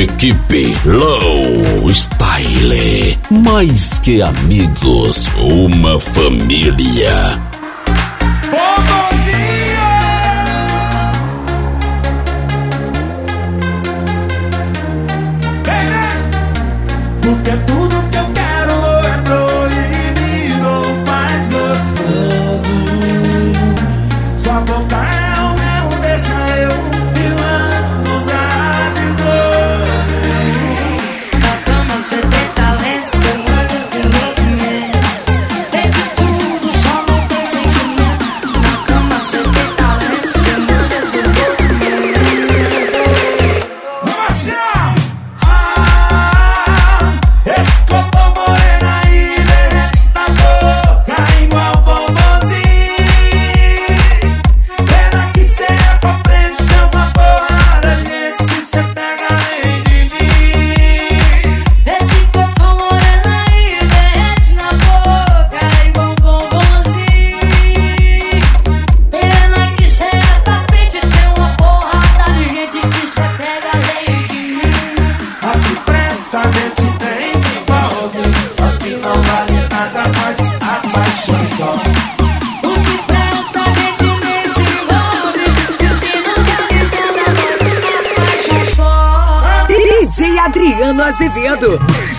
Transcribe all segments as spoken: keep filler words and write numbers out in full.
Equipe Low Style. Mais que amigos, uma família. Porque tudo que eu quero é proibido, faz gostoso. Sua boca é o meu, deixa eu filando, usar de novo. Na cama cê tem talento, cê manda de movimento. Tem de tudo, só não tem sentimento. Na cama cê tem talento, cê manda dos movimentos. Vamos assim, ó. Esse copo morena aí derrete na boca igual bombonzinho. Pena que cê é pra frente, tem uma porrada de gente que cê pega além de mim. Esse copo morena aí derrete na boca igual bombonzinho. Pena que cê é pra frente, tem uma porrada de gente que cê pega além de mim. As que presta a gente tem se envolve, as que não valem nada mais se apaixonam só. Os que prestam a gente nem se envolve, os que não valem nada mais se apaixonam só. D J Adriano Azevedo.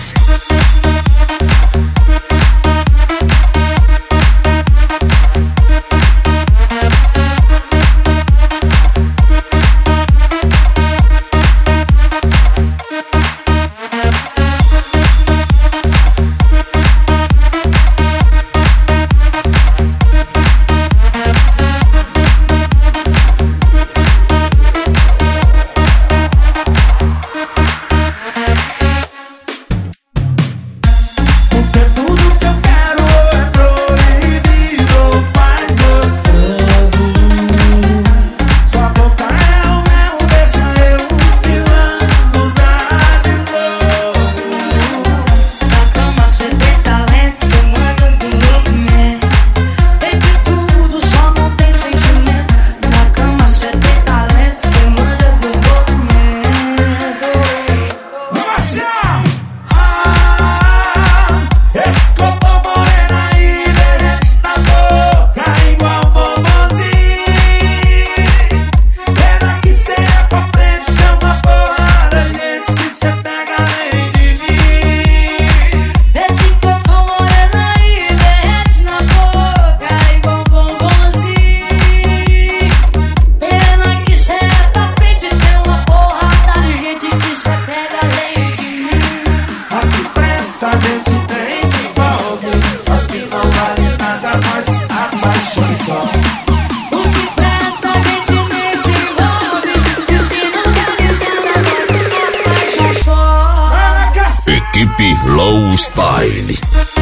Porque tudo que eu quero é proibido, faz gostoso. Sua boca é o meu, deixa eu filando, usar de novo. Na cama cê tem talento, cê manja do movimento. Tem de tudo, só não tem sentimento. Na cama cê tem talento, cê manja dos movimentos. Vamos assim, ó. Esse copo morena aí derrete na boca igual bombonzinho. Pena que cê é pra frente, tem uma porrada de gente que cê pega além de mim. Esse copo morena aí derrete na boca igual bombonzinho. Pena que cê é pra frente, tem uma porrada de gente que cê pega além de mim. As que presta a gente tem se envolve, as que não valem nada mais se apaixonam só. Os que prestam a gente nem se envolve, os que não valem nada mais se apaixonam só. Ana Castilho. Equipe Low Style.